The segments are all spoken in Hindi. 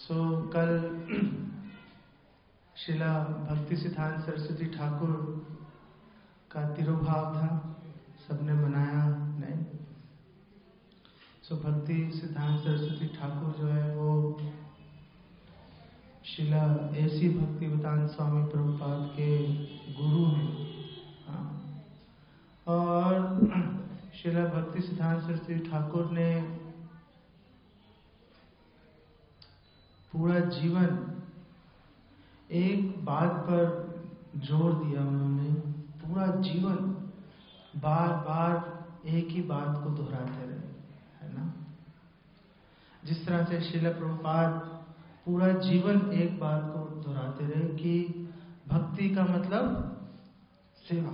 कल शिला भक्ति सिद्धांत सरस्वती ठाकुर का तिरुभाव था, सबने मनाया नहीं? भक्ति सिद्धांत सरस्वती ठाकुर जो है वो शिला ऐसी भक्तिवेदांत स्वामी प्रभुपाद के गुरु हैं। और शिला भक्ति सिद्धांत सरस्वती ठाकुर ने पूरा जीवन एक बात पर जोर दिया। उन्होंने पूरा जीवन बार बार एक ही बात को दोहराते रहे, है ना? जिस तरह से शिला प्रभुपाद पूरा जीवन एक बात को दोहराते रहे कि भक्ति का मतलब सेवा,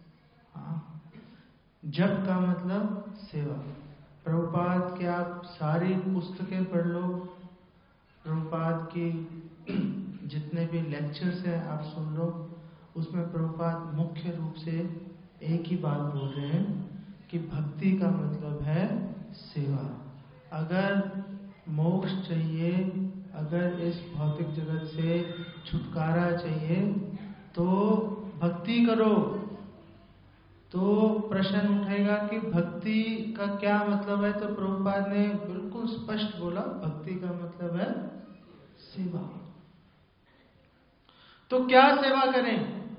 जप का मतलब सेवा। प्रभुपाद के आप सारी पुस्तकें पढ़ लो, प्रभुपाद की जितने भी लेक्चर्स हैं आप सुन लो, उसमें प्रभुपाद मुख्य रूप से एक ही बात बोल रहे हैं कि भक्ति का मतलब है सेवा। अगर मोक्ष चाहिए, अगर इस भौतिक जगत से छुटकारा चाहिए तो भक्ति करो। तो प्रश्न उठेगा कि भक्ति का क्या मतलब है? तो प्रभुपाद ने बिल्कुल स्पष्ट बोला, भक्ति का मतलब है सेवा। तो क्या सेवा करें?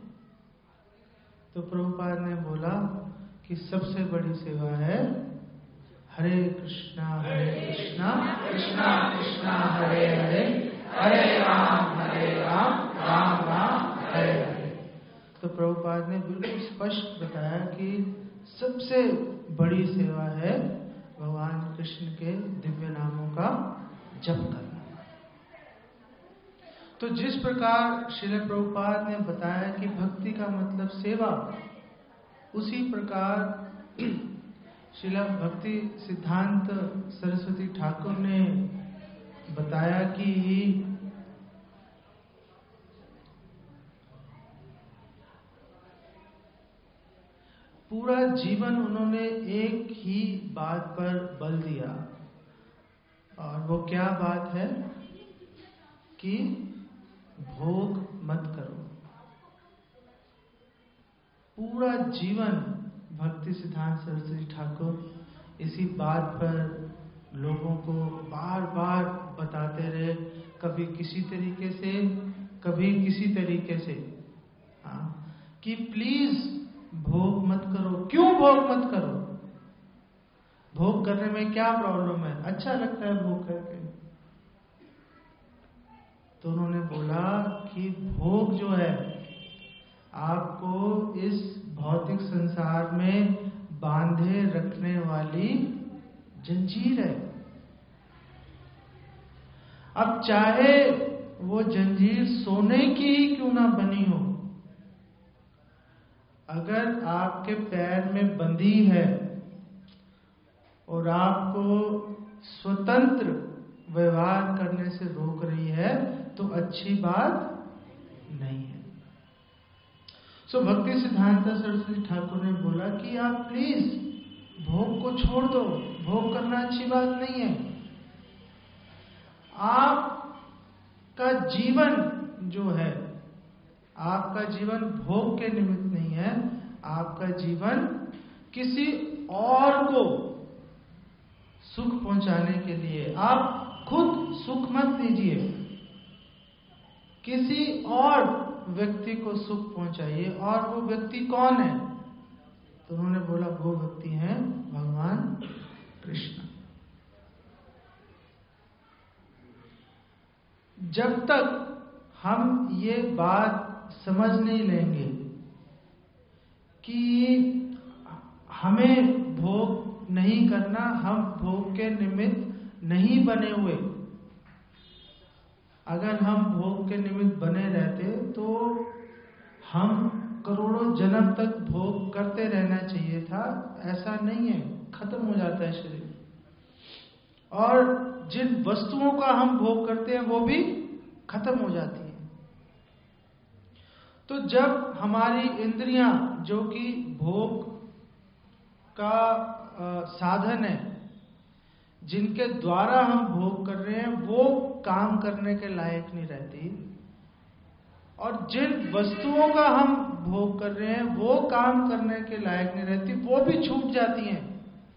तो प्रभुपाद ने बोला कि सबसे बड़ी सेवा है हरे कृष्णा कृष्णा कृष्णा हरे हरे, हरे राम राम राम हरे हरे। तो प्रभुपाद ने बिल्कुल स्पष्ट बताया कि सबसे बड़ी सेवा है भगवान कृष्ण के दिव्य नामों का जप करना। तो जिस प्रकार श्रील प्रभुपाद ने बताया कि भक्ति का मतलब सेवा, उसी प्रकार श्रील भक्ति सिद्धांत सरस्वती ठाकुर ने बताया कि पूरा जीवन उन्होंने एक ही बात पर बल दिया, और वो क्या बात है कि भोग मत करो। पूरा जीवन भक्ति सिद्धांत सरस्वती ठाकुर इसी बात पर लोगों को बार बार बताते रहे, कभी किसी तरीके से, कभी किसी तरीके से, कि प्लीज भोग मत करो। क्यों भोग मत करो? भोग करने में क्या प्रॉब्लम है? अच्छा लगता है भोग करके। तो उन्होंने बोला कि भोग जो है आपको इस भौतिक संसार में बांधे रखने वाली जंजीर है। अब चाहे वो जंजीर सोने की ही क्यों ना बनी हो, अगर आपके पैर में बंधी है और आपको स्वतंत्र व्यवहार करने से रोक रही है, तो अच्छी बात नहीं है। भक्ति सिद्धांत सरस्वती ठाकुर ने बोला कि आप प्लीज भोग को छोड़ दो, भोग करना अच्छी बात नहीं है। आपका जीवन जो है, आपका जीवन भोग के निमित्त नहीं है, आपका जीवन किसी और को सुख पहुंचाने के लिए। आप खुद सुख मत लीजिए, किसी और व्यक्ति को सुख पहुंचाइए। और वो व्यक्ति कौन है? तो उन्होंने बोला वो व्यक्ति है भगवान कृष्ण। जब तक हम ये बात समझ नहीं लेंगे कि हमें भोग नहीं करना, हम भोग के निमित्त नहीं बने हुए। अगर हम भोग के निमित्त बने रहते तो हम करोड़ों जन्म तक भोग करते रहना चाहिए था। ऐसा नहीं है, खत्म हो जाता है शरीर। और जिन वस्तुओं का हम भोग करते हैं वो भी खत्म हो जाती है। तो जब हमारी इंद्रियां, जो कि भोग का साधन है, जिनके द्वारा हम भोग कर रहे हैं वो काम करने के लायक नहीं रहती, और जिन वस्तुओं का हम भोग कर रहे हैं वो काम करने के लायक नहीं रहती, वो भी छूट जाती हैं।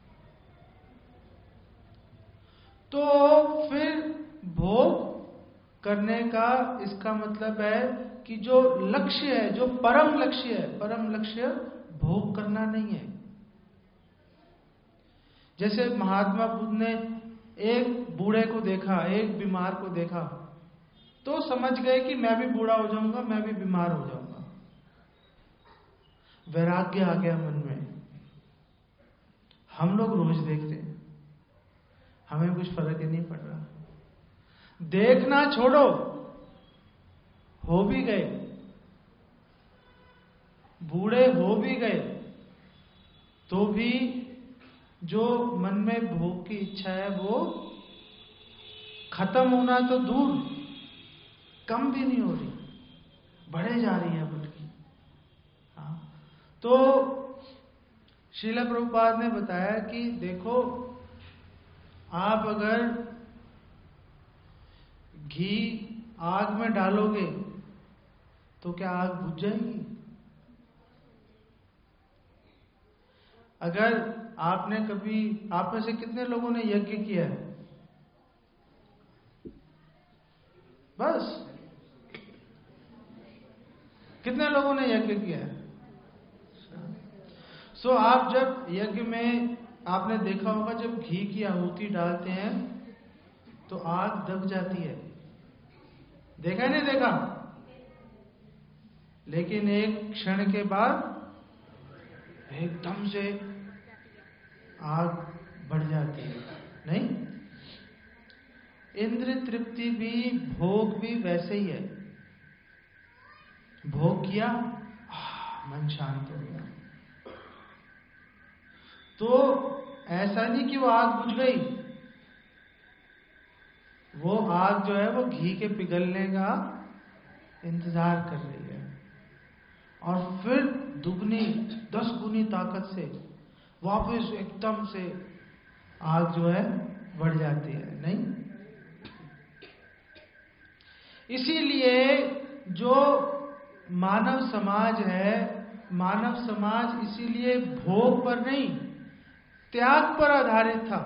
तो फिर भोग करने का इसका मतलब है कि जो लक्ष्य है, जो परम लक्ष्य है, परम लक्ष्य भोग करना नहीं है। जैसे महात्मा बुद्ध ने एक बूढ़े को देखा, एक बीमार को देखा, तो समझ गए कि मैं भी बूढ़ा हो जाऊंगा, मैं भी बीमार हो जाऊंगा। वैराग्य आ गया मन में। हम लोग रोज देखते हैं, हमें कुछ फर्क ही नहीं पड़ रहा। देखना छोड़ो, हो भी गए, बूढ़े हो भी गए, तो भी जो मन में भोग की इच्छा है वो खत्म होना तो दूर, कम भी नहीं हो रही, बढ़े जा रही है बल्कि। हाँ, तो श्रील प्रभुपाद ने बताया कि देखो, आप अगर घी आग में डालोगे तो क्या आग बुझ जाएगी? अगर आपने कभी, आप में से कितने लोगों ने यज्ञ किया है? बस कितने लोगों ने यज्ञ किया है? सो आप जब यज्ञ में, आपने देखा होगा जब घी की आहुति डालते हैं तो आग दब जाती है। देखा नहीं देखा? लेकिन एक क्षण के बाद एकदम से आग बढ़ जाती है, नहीं? इंद्र तृप्ति भी, भोग भी वैसे ही है। भोग किया, मन शांत हो गया, तो ऐसा नहीं कि वो आग बुझ गई। वो आग जो है वो घी के पिघलने का इंतजार कर रही है, और फिर दुगनी 10 गुनी ताकत से वापस एकदम से आग जो है बढ़ जाती है, नहीं? इसीलिए जो मानव समाज है, मानव समाज इसीलिए भोग पर नहीं, त्याग पर आधारित था।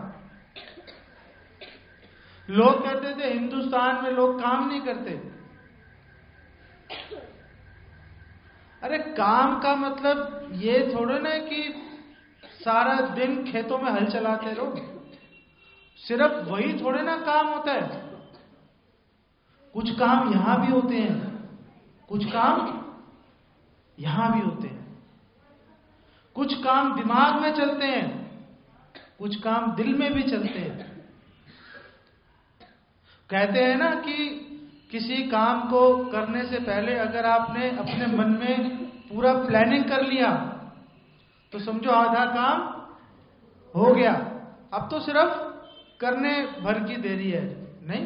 लोग कहते थे हिंदुस्तान में लोग काम नहीं करते। अरे काम का मतलब ये थोड़ा ना कि सारा दिन खेतों में हल चलाते रहो, सिर्फ वही थोड़े ना काम होता है। कुछ काम यहां भी होते हैं, कुछ काम यहां भी होते हैं, कुछ काम दिमाग में चलते हैं, कुछ काम दिल में भी चलते हैं। कहते हैं ना कि किसी काम को करने से पहले अगर आपने अपने मन में पूरा प्लानिंग कर लिया तो समझो आधा काम हो गया, अब तो सिर्फ करने भर की देरी है, नहीं?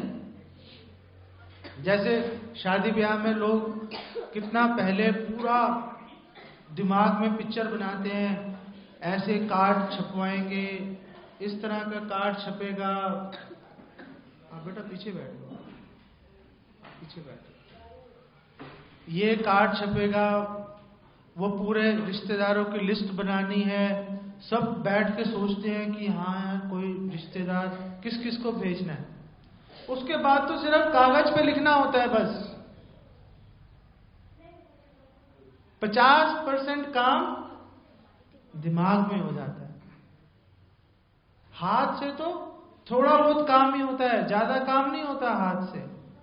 जैसे शादी ब्याह में लोग कितना पहले पूरा दिमाग में पिक्चर बनाते हैं, ऐसे कार्ड छपवाएंगे, इस तरह का कार्ड छपेगा। बेटा पीछे बैठो, पीछे बैठो। ये कार्ड छपेगा, वो पूरे रिश्तेदारों की लिस्ट बनानी है। सब बैठ के सोचते हैं कि हाँ यार कोई रिश्तेदार किस किस को भेजना है। उसके बाद तो सिर्फ कागज पे लिखना होता है बस। 50% काम दिमाग में हो जाता है, हाथ से तो थोड़ा बहुत काम ही होता है, ज्यादा काम नहीं होता हाथ से।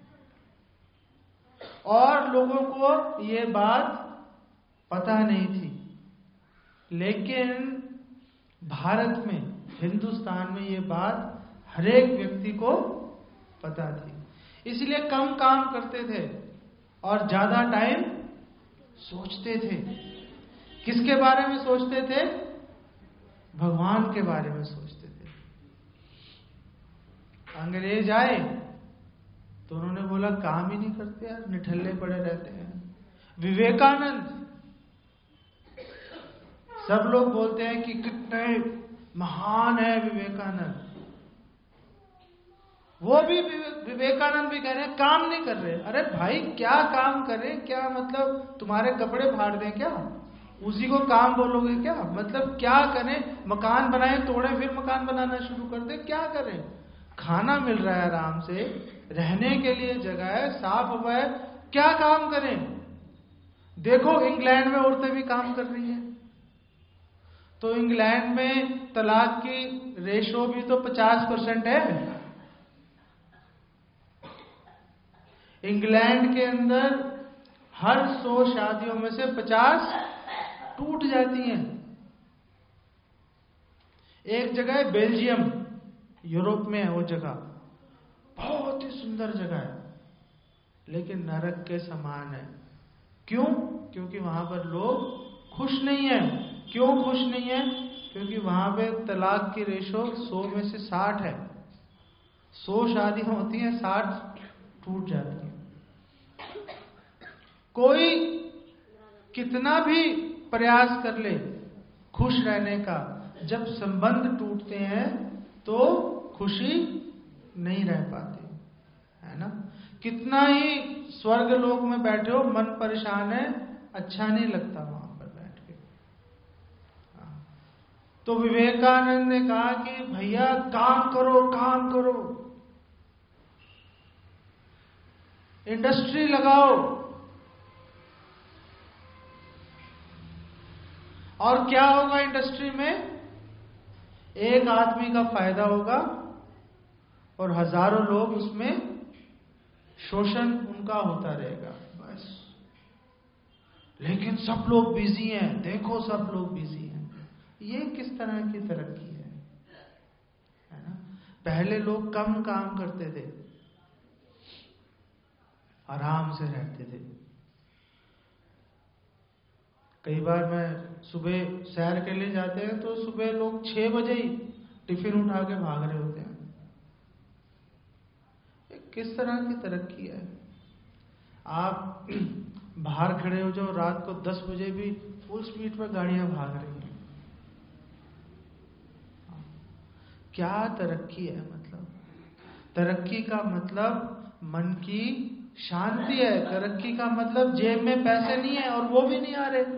और लोगों को ये बात पता नहीं थी, लेकिन भारत में, हिंदुस्तान में ये बात हर एक व्यक्ति को पता थी। इसलिए कम काम करते थे और ज्यादा टाइम सोचते थे। किसके बारे में सोचते थे? भगवान के बारे में सोचते थे। अंग्रेज आए तो उन्होंने बोला काम ही नहीं करते यार, निठल्ले पड़े रहते हैं। विवेकानंद, सब लोग बोलते हैं कि कितने महान है विवेकानंद, वो भी विवेकानंद भी कह रहे हैं काम नहीं कर रहे। अरे भाई क्या काम करें, क्या मतलब तुम्हारे कपड़े फाड़ दें क्या, उसी को काम बोलोगे क्या? मतलब क्या करें, मकान बनाए तोड़े फिर मकान बनाना शुरू कर दे, क्या करें? खाना मिल रहा है आराम से, रहने के लिए जगह है, साफ हवा है, क्या काम करें? देखो इंग्लैंड में औरतें भी काम कर रही हैं, तो इंग्लैंड में तलाक की रेशो भी तो 50% है। इंग्लैंड के अंदर हर 100 शादियों में से 50 टूट जाती हैं। एक जगह है बेल्जियम, यूरोप में है वो जगह, बहुत ही सुंदर जगह है, लेकिन नरक के समान है। क्यों? क्योंकि वहां पर लोग खुश नहीं है। क्यों खुश नहीं है? क्योंकि वहां पे तलाक की रेशो 100 में से 60 है। 100 शादियां होती हैं, 60 टूट जाती हैं। कोई कितना भी प्रयास कर ले खुश रहने का, जब संबंध टूटते हैं तो खुशी नहीं रह पाती, है ना? कितना ही स्वर्ग लोक में बैठे हो, मन परेशान है, अच्छा नहीं लगता वहां पर बैठ के। तो विवेकानंद ने कहा कि भैया काम करो, काम करो, इंडस्ट्री लगाओ। और क्या होगा इंडस्ट्री में? एक आदमी का फायदा होगा और हजारों लोग उसमें शोषण उनका होता रहेगा, बस। लेकिन सब लोग बिजी हैं, देखो सब लोग बिजी हैं। ये किस तरह की तरक्की है ना? पहले लोग कम काम करते थे, आराम से रहते थे। कई बार मैं सुबह सैर के लिए जाते हैं तो सुबह लोग 6 बजे ही टिफिन उठा के भाग रहे होते हैं। किस तरह की तरक्की है? आप बाहर खड़े हो जाओ, रात को 10 बजे भी फुल स्पीड पर गाड़ियां भाग रही हैं। क्या तरक्की है? मतलब तरक्की का मतलब मन की शांति है। तरक्की का मतलब जेब में पैसे नहीं है, और वो भी नहीं आ रहे।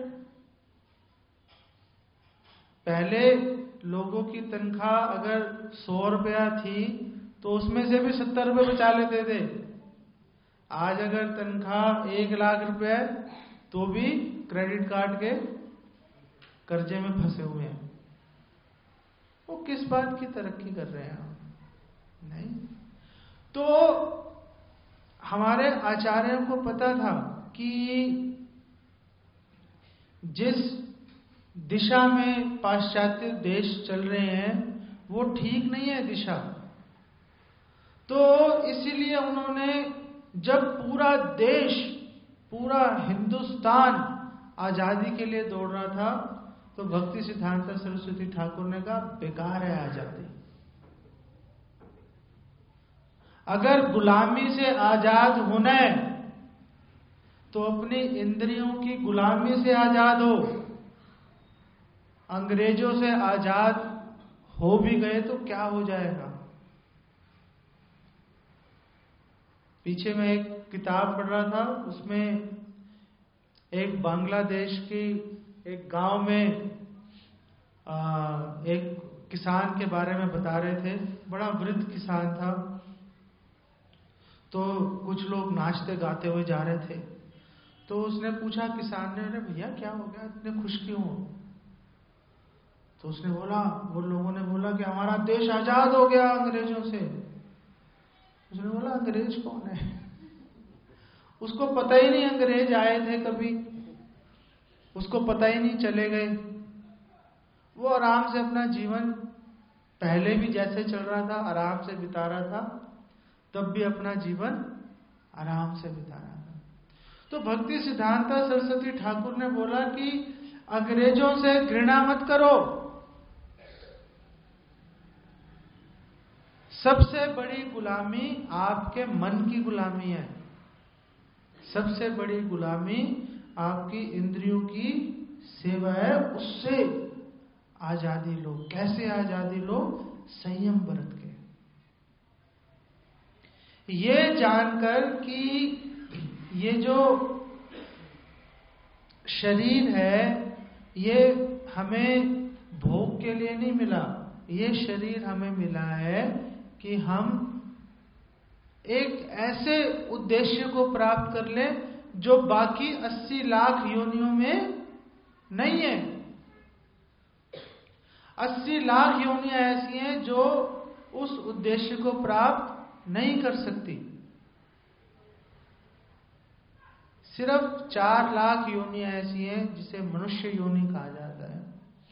पहले लोगों की तनख्वाह अगर 100 रुपया थी तो उसमें से भी 70 रुपये बचा लेते थे। आज अगर तनख्वाह 1 लाख रुपए है तो भी क्रेडिट कार्ड के कर्जे में फंसे हुए हैं। वो किस बात की तरक्की कर रहे हैं हम? नहीं। तो हमारे आचार्यों को पता था कि जिस दिशा में पाश्चात्य देश चल रहे हैं वो ठीक नहीं है दिशा। तो इसीलिए उन्होंने, जब पूरा देश, पूरा हिंदुस्तान आजादी के लिए दौड़ रहा था, तो भक्ति सिद्धांत सरस्वती ठाकुर ने कहा बेकार है आजादी। अगर गुलामी से आजाद होना है तो अपनी इंद्रियों की गुलामी से आजाद हो। अंग्रेजों से आजाद हो भी गए तो क्या हो जाएगा? पीछे मैं एक किताब पढ़ रहा था, उसमें एक बांग्लादेश की एक गांव में एक किसान के बारे में बता रहे थे। बड़ा वृद्ध किसान था। तो कुछ लोग नाचते गाते हुए जा रहे थे। तो उसने पूछा किसान ने, अरे भैया क्या हो गया, इतने खुश क्यों हो? तो उसने बोला, वो लोगों ने बोला कि हमारा देश आजाद हो गया अंग्रेजों से। उसने बोला अंग्रेज कौन है? उसको पता ही नहीं अंग्रेज आए थे कभी, उसको पता ही नहीं, चले गए। वो आराम से अपना जीवन पहले भी जैसे चल रहा था आराम से बिता रहा था, तब भी अपना जीवन आराम से बिता रहा था। तो भक्ति सिद्धांत सरस्वती ठाकुर ने बोला कि अंग्रेजों से घृणा मत करो। सबसे बड़ी गुलामी आपके मन की गुलामी है। सबसे बड़ी गुलामी आपकी इंद्रियों की सेवा है। उससे आजादी लो। कैसे आजादी लो? संयम बरत के। ये जानकर कि ये जो शरीर है ये हमें भोग के लिए नहीं मिला, ये शरीर हमें मिला है कि हम एक ऐसे उद्देश्य को प्राप्त कर ले जो बाकी 80 लाख योनियों में नहीं है। 80 लाख योनियां ऐसी हैं जो उस उद्देश्य को प्राप्त नहीं कर सकती। सिर्फ 4 लाख योनियां ऐसी हैं जिसे मनुष्य योनि कहा जाता है।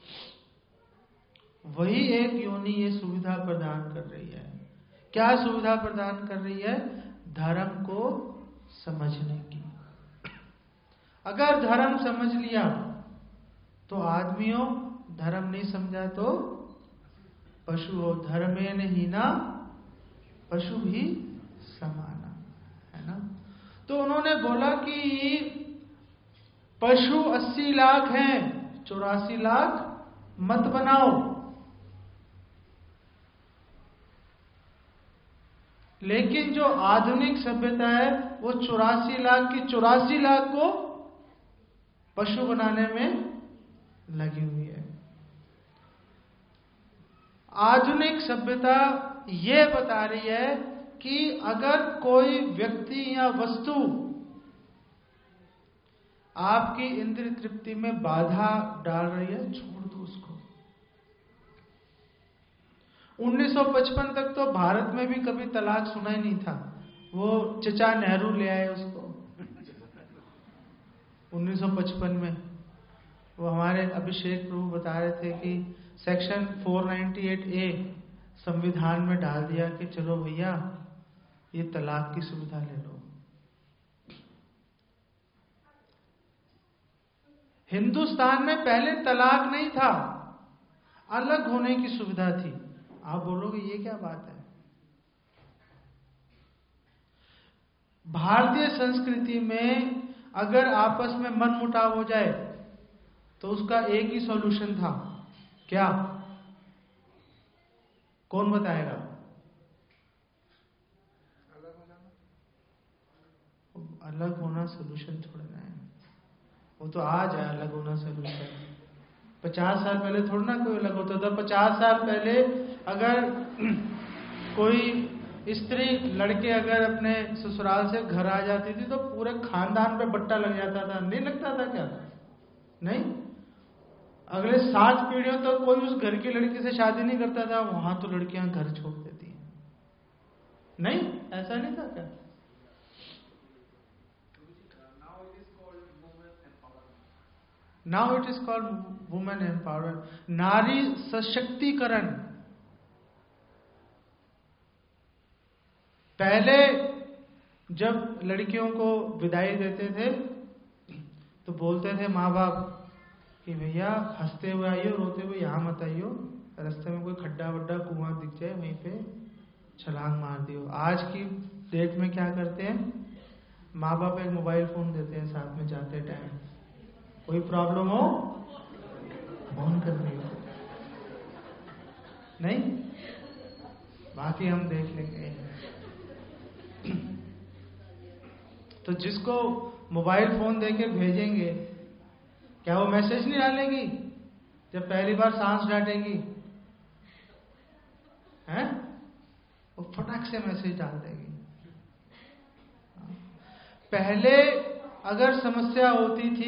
वही एक योनि ये सुविधा प्रदान कर रही है। क्या सुविधा प्रदान कर रही है? धर्म को समझने की। अगर धर्म समझ लिया तो आदमी हो, धर्म नहीं समझा तो पशु हो। धर्मेण हीना पशु भी समाना, है ना। तो उन्होंने बोला कि पशु 80 लाख हैं, 84 लाख मत बनाओ। लेकिन जो आधुनिक सभ्यता है वो 84 लाख की 84 लाख को पशु बनाने में लगी हुई है। आधुनिक सभ्यता ये बता रही है कि अगर कोई व्यक्ति या वस्तु आपकी इंद्रिय तृप्ति में बाधा डाल रही है, छोड़ दो उसको। 1955 तक तो भारत में भी कभी तलाक सुना ही नहीं था। वो चचा नेहरू ले आए उसको 1955 में। वो हमारे अभिषेक प्रभु बता रहे थे कि सेक्शन 498A संविधान में डाल दिया कि चलो भैया ये तलाक की सुविधा ले लो। हिंदुस्तान में पहले तलाक नहीं था, अलग होने की सुविधा थी। आप बोलोगे ये क्या बात है? भारतीय संस्कृति में अगर आपस में मनमुटाव हो जाए तो उसका एक ही सॉल्यूशन था। क्या? कौन बताएगा? अलग होना सॉल्यूशन छोड़ना है। वो तो आज है अलग होना सॉल्यूशन। 50 साल पहले थोड़ा ना कोई अलग होता था। 50 साल पहले अगर कोई स्त्री लड़के अगर अपने ससुराल से घर आ जाती थी तो पूरे खानदान पे बट्टा लग जाता था। नहीं लगता था क्या? नहीं। अगले 7 पीढ़ियों तक तो कोई उस घर की लड़की से शादी नहीं करता था। वहां तो लड़कियां घर छोड़ देती हैं। नहीं, ऐसा नहीं था क्या? Now it is called women empowerment, नारी सशक्तिकरण। पहले जब लड़कियों को विदाई देते थे तो बोलते थे माँ बाप कि भैया हंसते हुए आइयो, रोते हुए यहां मत आइयो, रास्ते में कोई खड्डा वड्डा कुआं दिख जाए वहीं पे छलांग मार दियो। आज की डेट में क्या करते हैं? माँ बाप एक मोबाइल फोन देते हैं साथ में जाते टाइम, कोई प्रॉब्लम हो फोन कर दियो। नहीं, बाकी हम देख लेंगे। तो जिसको मोबाइल फोन देके भेजेंगे, क्या वो मैसेज नहीं डालेगी जब पहली बार सांस डालेंगी? हैं? वो फटाक से मैसेज डाल देगी। पहले अगर समस्या होती थी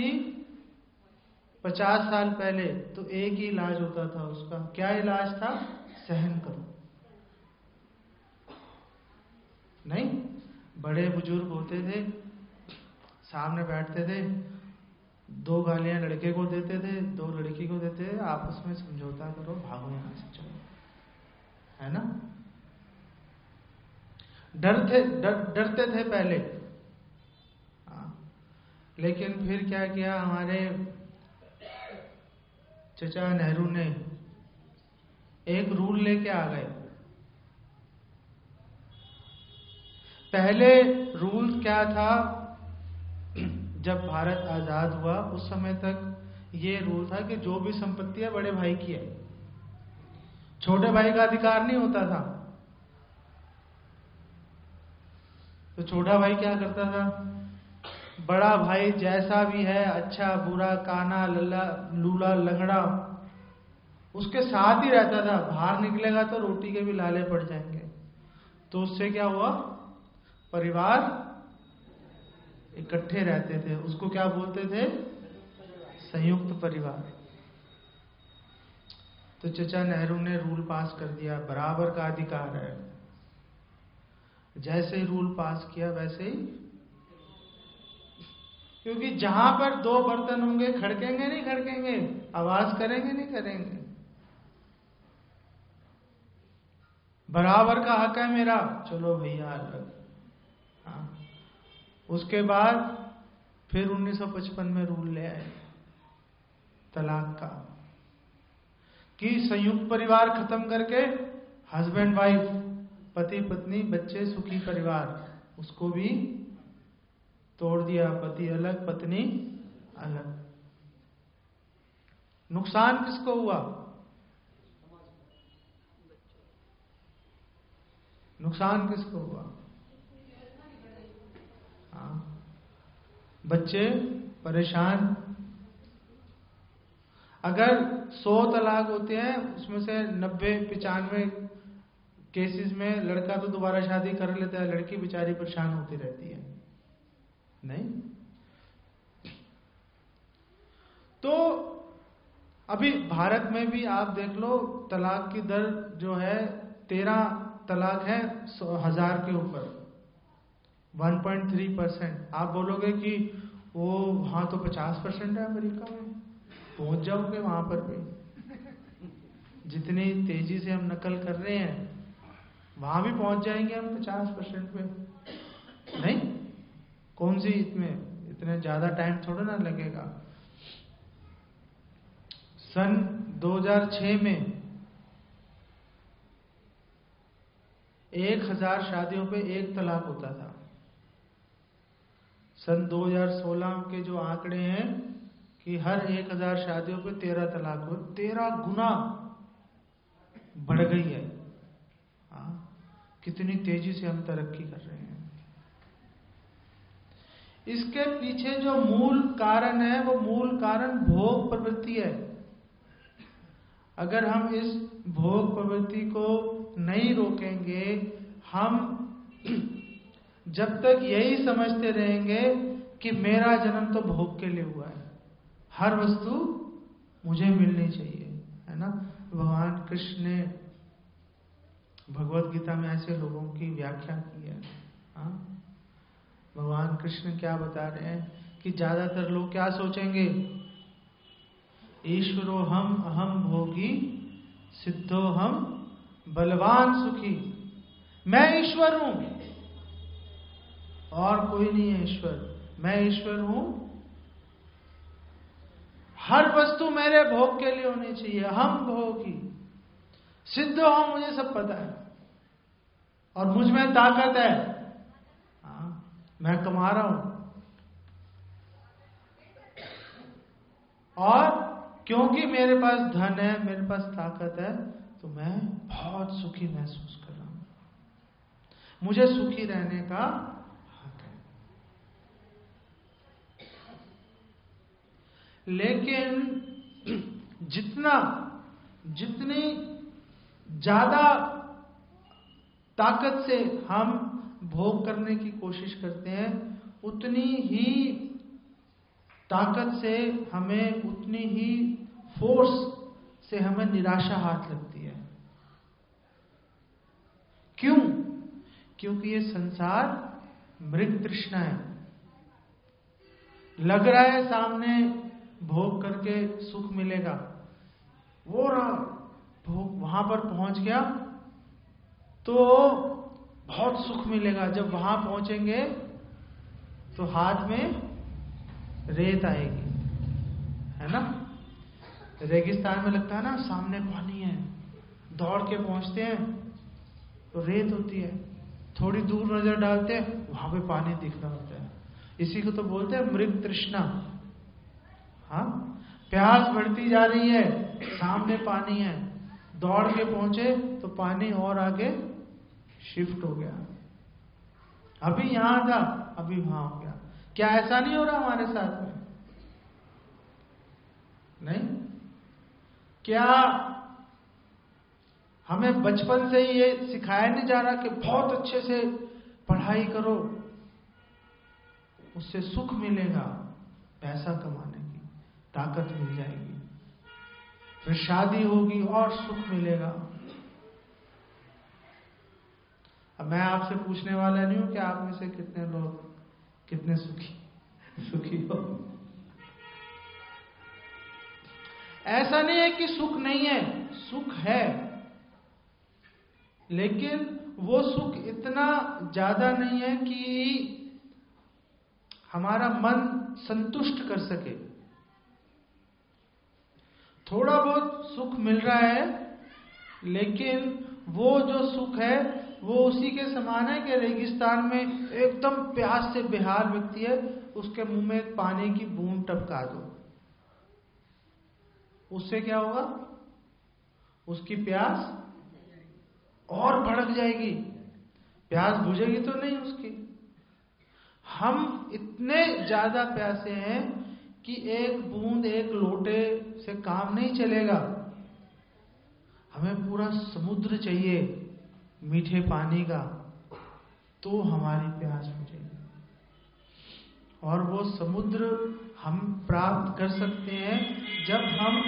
50 साल पहले तो एक ही इलाज होता था उसका। क्या इलाज था? सहन करो। नहीं, बड़े बुजुर्ग होते थे, सामने बैठते थे, 2 गालियां लड़के को देते थे, 2 लड़की को देते थे, आपस में समझौता करो, भागो यहां से, चलो, है ना। डरते थे पहले। लेकिन फिर क्या किया हमारे चचा नेहरू ने? एक रूल लेके आ गए। पहले रूल क्या था? जब भारत आजाद हुआ उस समय तक ये रूल था कि जो भी संपत्ति है बड़े भाई की है, छोटे भाई का अधिकार नहीं होता था। तो छोटा भाई क्या करता था? बड़ा भाई जैसा भी है, अच्छा बुरा, काना लल्ला लूला लंगड़ा, उसके साथ ही रहता था। बाहर निकलेगा तो रोटी के भी लाले पड़ जाएंगे। तो उससे क्या हुआ? परिवार इकट्ठे रहते थे। उसको क्या बोलते थे? संयुक्त परिवार। तो चचा नेहरू ने रूल पास कर दिया, बराबर का अधिकार है। जैसे ही रूल पास किया वैसे ही, क्योंकि जहां पर दो बर्तन होंगे, खड़केंगे नहीं खड़केंगे, आवाज करेंगे नहीं करेंगे। बराबर का हक है मेरा, चलो भैया अलग। हाँ। उसके बाद फिर 1955 में रूल ले आए तलाक का, कि संयुक्त परिवार खत्म करके हस्बैंड वाइफ, पति पत्नी बच्चे सुखी परिवार, उसको भी तोड़ दिया। पति अलग पत्नी अलग। नुकसान किसको हुआ? नुकसान किसको हुआ? हाँ, बच्चे परेशान। अगर 100 तलाक होते हैं, उसमें से 90-95 केसेस में लड़का तो दोबारा शादी कर लेता है, लड़की बेचारी परेशान होती रहती है। नहीं? तो अभी भारत में भी आप देख लो, तलाक की दर जो है 13 तलाक है 1000 के ऊपर, 1.3%। आप बोलोगे कि वो वहां तो 50% है अमेरिका में, पहुंच जाओगे वहां पर भी। जितनी तेजी से हम नकल कर रहे हैं, वहां भी पहुंच जाएंगे हम 50% पे। नहीं? कौन सी इतने ज्यादा टाइम थोड़ा ना लगेगा। सन 2006 में 1000 शादियों पे 1 तलाक होता था। सन 2016 के जो आंकड़े हैं कि हर 1000 शादियों पे 13 तलाक हो, 13 गुना बढ़ गई है। हाँ, कितनी तेजी से हम तरक्की कर रहे हैं। इसके पीछे जो मूल कारण है, वो मूल कारण भोग प्रवृत्ति है। अगर हम इस भोग प्रवृत्ति को नहीं रोकेंगे, हम जब तक यही समझते रहेंगे कि मेरा जन्म तो भोग के लिए हुआ है, हर वस्तु मुझे मिलनी चाहिए, है ना। भगवान कृष्ण ने भगवत गीता में ऐसे लोगों की व्याख्या की है। हाँ? भगवान कृष्ण क्या बता रहे हैं कि ज्यादातर लोग क्या सोचेंगे? ईश्वरो हम अहम भोगी, सिद्धो हम बलवान सुखी। मैं ईश्वर हूं और कोई नहीं है ईश्वर। मैं ईश्वर हूं, हर वस्तु मेरे भोग के लिए होनी चाहिए। हम भोगी, सिद्ध हो, मुझे सब पता है और मुझ में ताकत है। हाँ, मैं कमा रहा हूं और क्योंकि मेरे पास धन है, मेरे पास ताकत है, तो मैं बहुत सुखी महसूस कर रहा हूं। मुझे सुखी रहने का हक है। लेकिन जितनी ज्यादा ताकत से हम भोग करने की कोशिश करते हैं, उतनी ही ताकत से हमें, उतनी ही फोर्स से हमें निराशा हाथ लगती है। क्यों? क्योंकि ये संसार मृग तृष्णा है। लग रहा है सामने भोग करके सुख मिलेगा, वो रहा भोग, वहां पर पहुंच गया तो बहुत सुख मिलेगा। जब वहां पहुंचेंगे तो हाथ में रेत आएगी, है ना। रेगिस्तान में लगता है ना, सामने पानी है, दौड़ के पहुंचते हैं तो रेत होती है, थोड़ी दूर नजर डालते हैं, वहां पे पानी दिख रहा होता है। इसी को तो बोलते हैं मृग तृष्णा। हाँ, प्यास बढ़ती जा रही है, सामने पानी है, दौड़ के पहुंचे तो पानी और आगे शिफ्ट हो गया। अभी यहां था, अभी वहां हो गया। क्या ऐसा नहीं हो रहा हमारे साथ में? नहीं? क्या हमें बचपन से ही ये सिखाया नहीं जा रहा कि बहुत अच्छे से पढ़ाई करो, उससे सुख मिलेगा, पैसा कमाने की ताकत मिल जाएगी, फिर शादी होगी और सुख मिलेगा। अब मैं आपसे पूछने वाला नहीं हूं कि आप में से कितने लोग कितने सुखी हो। ऐसा नहीं है कि सुख नहीं है, सुख है, लेकिन वो सुख इतना ज्यादा नहीं है कि हमारा मन संतुष्ट कर सके। थोड़ा बहुत सुख मिल रहा है, लेकिन वो जो सुख है वो उसी के समान है कि रेगिस्तान में एकदम प्यास से बेहाल व्यक्ति है, उसके मुंह में पानी की बूंद टपका दो, उससे क्या होगा? उसकी प्यास और भड़क जाएगी, प्यास बुझेगी तो नहीं उसकी। हम इतने ज्यादा प्यासे हैं कि एक बूंद एक लोटे से काम नहीं चलेगा, हमें पूरा समुद्र चाहिए मीठे पानी का, तो हमारी प्यास बुझेगी। और वो समुद्र हम प्राप्त कर सकते हैं जब हम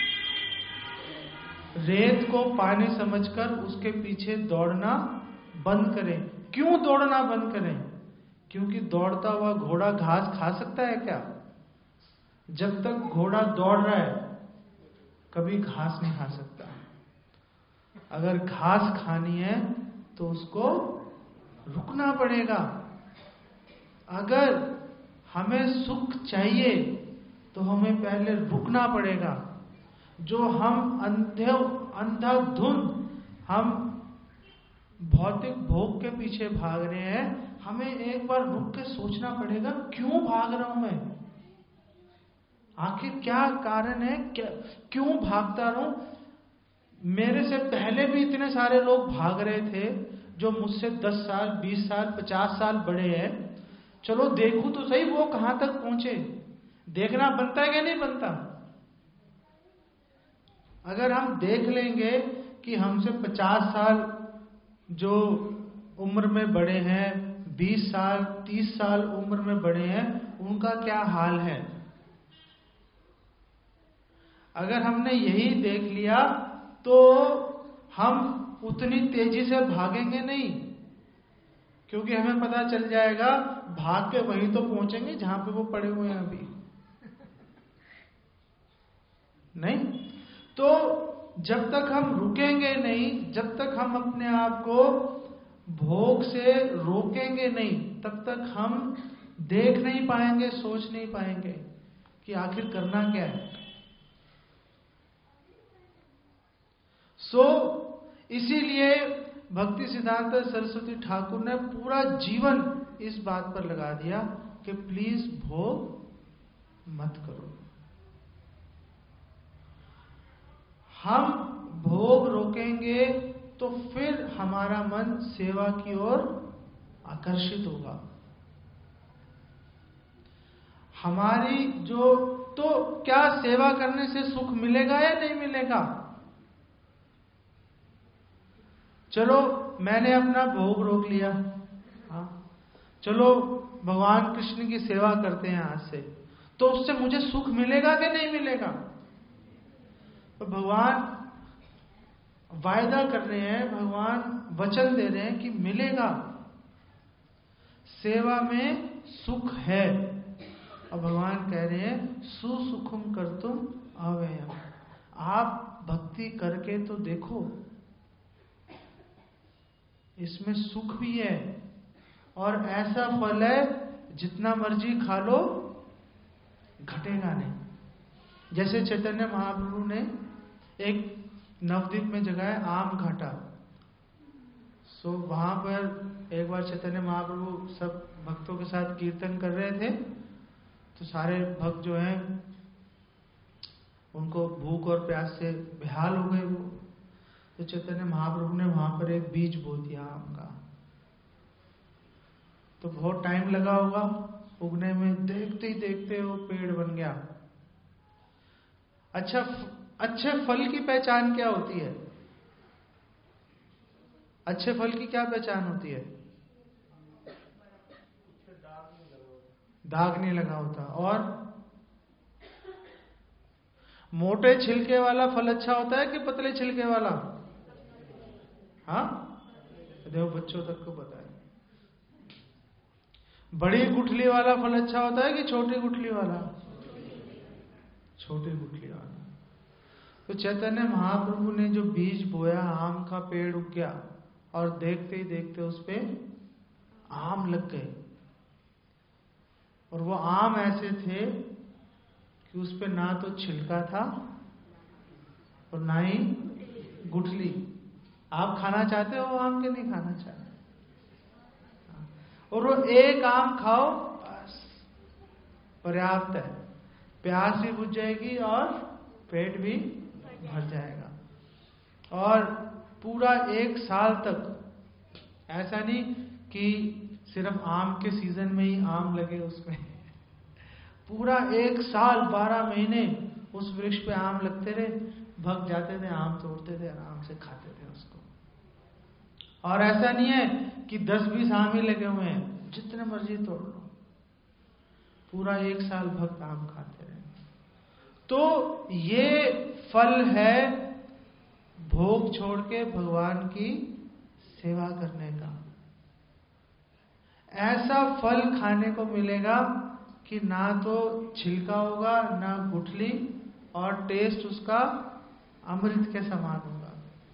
रेत को पानी समझकर उसके पीछे दौड़ना बंद करें। क्यों दौड़ना बंद करें? क्योंकि दौड़ता हुआ घोड़ा घास खा सकता है क्या? जब तक घोड़ा दौड़ रहा है कभी घास नहीं खा सकता। अगर घास खानी है तो उसको रुकना पड़ेगा। अगर हमें सुख चाहिए तो हमें पहले रुकना पड़ेगा। जो हम अंधाधुंध हम भौतिक भोग के पीछे भाग रहे हैं, हमें एक बार रुक के सोचना पड़ेगा, क्यों भाग रहा हूं मैं? आखिर क्या कारण है? क्यों भागता रहूं? मेरे से पहले भी इतने सारे लोग भाग रहे थे जो मुझसे 10 साल 20 साल 50 साल बड़े हैं। चलो देखूं तो सही वो कहां तक पहुंचे। देखना बनता है कि नहीं बनता? अगर हम देख लेंगे कि हमसे 50 साल जो उम्र में बड़े हैं, 20 साल 30 साल उम्र में बड़े हैं, उनका क्या हाल है। अगर हमने यही देख लिया तो हम उतनी तेजी से भागेंगे नहीं, क्योंकि हमें पता चल जाएगा भाग के वहीं तो पहुंचेंगे जहां पे वो पड़े हुए हैं अभी। नहीं तो जब तक हम रुकेंगे नहीं, जब तक हम अपने आप को भोग से रोकेंगे नहीं, तब तक हम देख नहीं पाएंगे, सोच नहीं पाएंगे कि आखिर करना क्या है। इसीलिए भक्ति सिद्धांत सरस्वती ठाकुर ने पूरा जीवन इस बात पर लगा दिया कि प्लीज भोग मत करो। हम भोग रोकेंगे तो फिर हमारा मन सेवा की ओर आकर्षित होगा। हमारी जो तो क्या सेवा करने से सुख मिलेगा या नहीं मिलेगा? चलो मैंने अपना भोग रोक लिया, हाँ, चलो भगवान कृष्ण की सेवा करते हैं आज से, तो उससे मुझे सुख मिलेगा कि नहीं मिलेगा? तो भगवान वायदा कर रहे हैं, भगवान वचन दे रहे हैं कि मिलेगा। सेवा में सुख है। और भगवान कह रहे हैं सुसुखम कर्तुम अव्ययम। आप भक्ति करके तो देखो, इसमें सुख भी है और ऐसा फल है जितना मर्जी खा लो घटेगा नहीं। जैसे चैतन्य महाप्रभु ने एक नवद्वीप में जगह है आम घाटा, वहां पर एक बार चैतन्य महाप्रभु सब भक्तों के साथ कीर्तन कर रहे थे, तो सारे भक्त जो हैं उनको भूख और प्यास से बेहाल हो गए वो। तो चैतन्य महाप्रभु ने वहां पर एक बीज बो दिया आम का। तो बहुत टाइम लगा होगा उगने में, देखते ही देखते वो पेड़ बन गया। अच्छा, अच्छे फल की पहचान क्या होती है? अच्छे फल की क्या पहचान होती है? दाग नहीं लगा होता। और मोटे छिलके वाला फल अच्छा होता है कि पतले छिलके वाला? हाँ, देखो बच्चों तक को पता है। बड़ी गुठली वाला फल अच्छा होता है कि छोटी गुठली वाला? छोटी गुठली वाला। तो चैतन्य महाप्रभु ने जो बीज बोया, आम का पेड़ उग गया और देखते ही देखते उस पे आम लग गए। और वो आम ऐसे थे कि उस पे ना तो छिलका था और ना ही गुठली। आप खाना चाहते हो आम के? नहीं खाना चाहते। और वो एक आम खाओ बस पर्याप्त है, प्यास भी बुझ जाएगी और पेट भी भर जाएगा। और पूरा 1 साल तक, ऐसा नहीं कि सिर्फ आम के सीजन में ही आम लगे उसमें, पूरा 1 साल 12 महीने उस वृक्ष पे आम लगते रहे। भक्त जाते थे, आम तोड़ते थे, आराम से खाते थे उसको। और ऐसा नहीं है कि 10-20 आम ही लगे हुए हैं, जितने मर्जी तोड़ लो। पूरा 1 साल भक्त आम खाते रहे। तो ये फल है भोग छोड़ के भगवान की सेवा करने का। ऐसा फल खाने को मिलेगा कि ना तो छिलका होगा, ना गुठली, और टेस्ट उसका अमृत के समान होगा।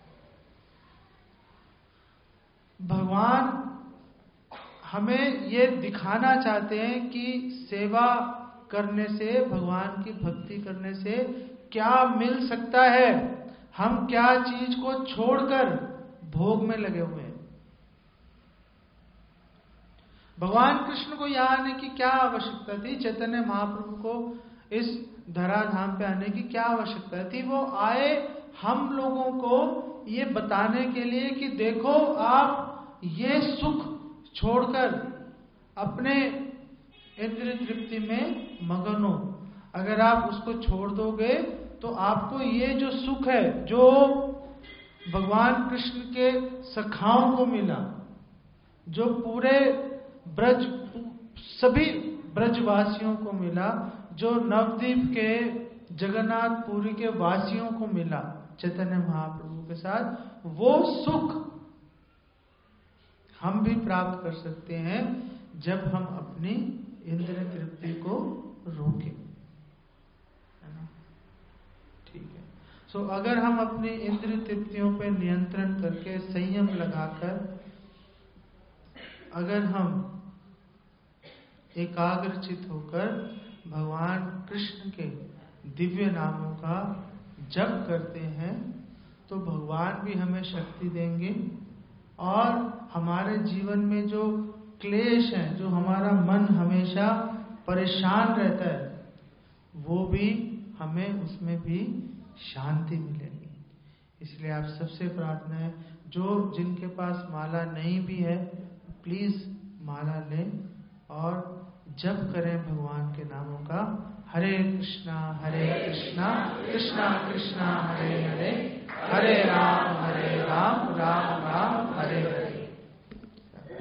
भगवान हमें ये दिखाना चाहते हैं कि सेवा करने से, भगवान की भक्ति करने से क्या मिल सकता है। हम क्या चीज को छोड़कर भोग में लगे हुए हैं। भगवान कृष्ण को यहाँ आने की क्या आवश्यकता थी? चैतन्य महाप्रभु को इस धराधाम पे आने की क्या आवश्यकता थी? वो आए हम लोगों को ये बताने के लिए कि देखो, आप ये सुख छोड़कर अपने इंद्रिय तृप्ति में मगन हो। अगर आप उसको छोड़ दोगे तो आपको ये जो सुख है, जो भगवान कृष्ण के सखाओं को मिला, जो पूरे ब्रज, सभी ब्रजवासियों को मिला, जो नवद्वीप के जगन्नाथपुरी के वासियों को मिला चैतन्य महाप्रभु के साथ, वो सुख हम भी प्राप्त कर सकते हैं जब हम अपनी इंद्रिय तृप्ति को रोकें, है ना? ठीक है। सो अगर हम अपनी इंद्रिय तृप्तियों पर नियंत्रण करके, संयम लगाकर, अगर हम एकाग्रचित होकर भगवान कृष्ण के दिव्य नामों का जप करते हैं, तो भगवान भी हमें शक्ति देंगे और हमारे जीवन में जो क्लेश है, जो हमारा मन हमेशा परेशान रहता है, वो भी हमें उसमें भी शांति मिलेगी। इसलिए आप सबसे प्रार्थना है, जो जिनके पास माला नहीं भी है, प्लीज माला लें और जप करें भगवान के नामों का। हरे कृष्णा कृष्णा कृष्णा हरे हरे, हरे राम राम राम हरे हरे।